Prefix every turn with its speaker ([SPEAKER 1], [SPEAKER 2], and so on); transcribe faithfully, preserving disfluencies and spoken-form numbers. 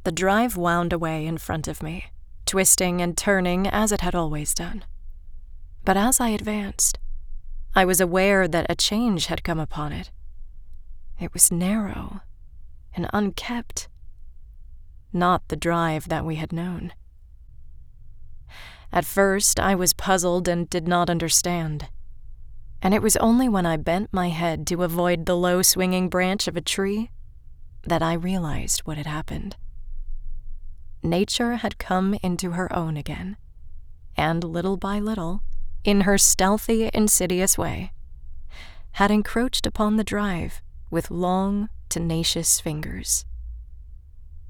[SPEAKER 1] The drive wound away in front of me, twisting and turning as it had always done. But as I advanced, I was aware that a change had come upon it. It was narrow and unkept, not the drive that we had known. At first, I was puzzled and did not understand, and it was only when I bent my head to avoid the low swinging branch of a tree that I realized what had happened. Nature had come into her own again, and little by little, in her stealthy, insidious way, had encroached upon the drive with long, tenacious fingers.